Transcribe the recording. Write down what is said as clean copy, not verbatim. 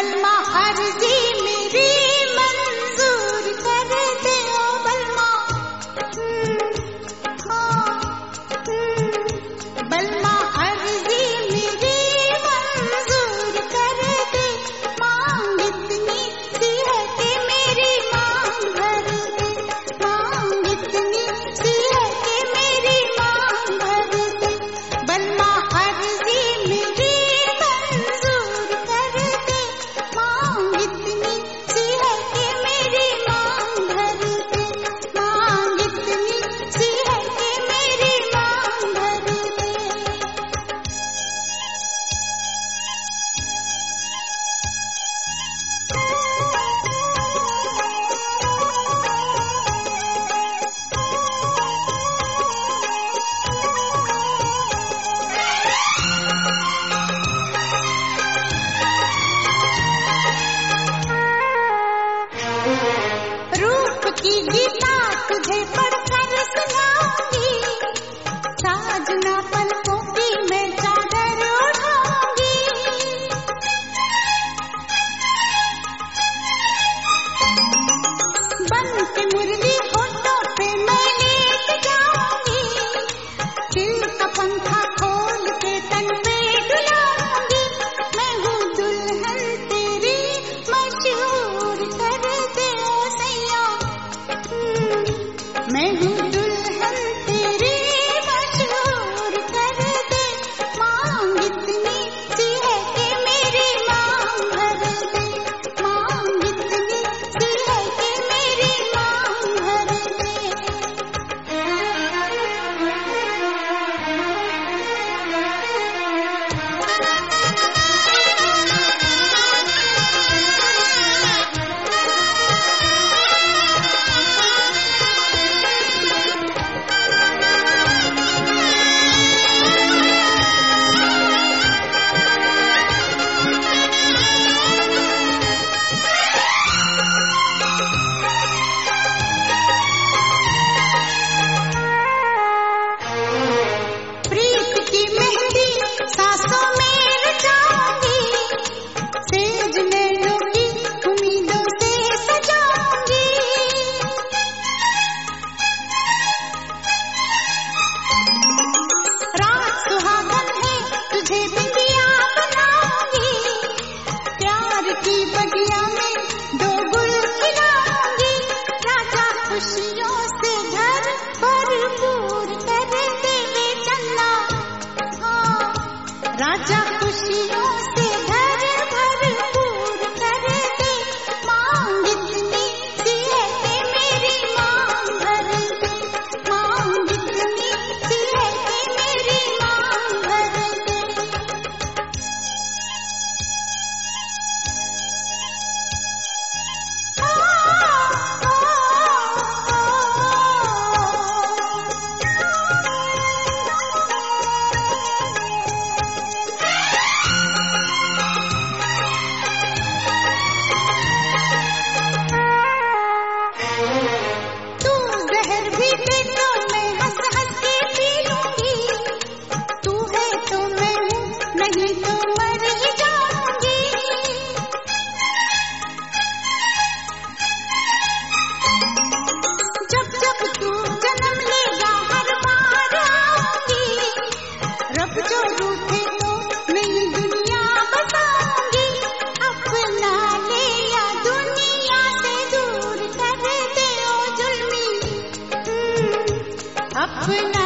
बलमा अर्जी मेरी मंजूर कर दे ओ बलमा। बलमा अर्जी मेरी मंजूर कर दे, मांग इतनी सी है कि मेरी मांग भर दे, मांग इतनी सी है कि मेरी मांग भर दे। बलमा अर्जी मेरी मंजूर कर दे, मांग इतनी सी है कि मेरी मांग भर दे, मांग इतनी सी है कि मेरी मांग भर दे। रूप की गीता तुझे पढ़कर सुनाऊंगी, साजना पलकों की मैं चादर ओढ़ाऊंगी। बन के मुरली होठों पे मैं लेट जाऊंगी, दिल का पंखा खोल के तन पे डुलाऊंगी। मैं हूँ दुल्हन तेरी मशहूर कर दे ओ सैया, मैं हूँ दुल्हन तेरी मशहूर कर दे, मांग इतनी सी है कि मेरी मांग भर दे, मांग इतनी सी है कि मेरी मांग भर दे। प्रीत की मेहंदी सांसों में रचाऊंगी, सेज नैनों की उम्मीदों से सजाऊंगी। रात सुहागन है तुझे बिंदिया बनाऊंगी, प्यार की बगिया में दो गुल खिलाऊंगी। राजा खुशियों से घर भरपूर कर दे वे चन्ना, हाँ, राजा खुशियों से घर भरपूर कर दे, मांग इतनी सी है कि मेरी मांग भर दे, मांग इतनी सी है कि मेरी मांग भर दे। तू जहर भी दे तो मैं हंस हंस के पी लूंगी, तू है तो मैं हूँ, नहीं तो मर ही जाऊंगी। जब जब तू जन्म लेगा हर बार आऊंगी, रब जो रूठे तो नई दुनिया बसाऊंगी। अपना ले या दुनिया से दूर कर दे ओ जुल्मी, अपना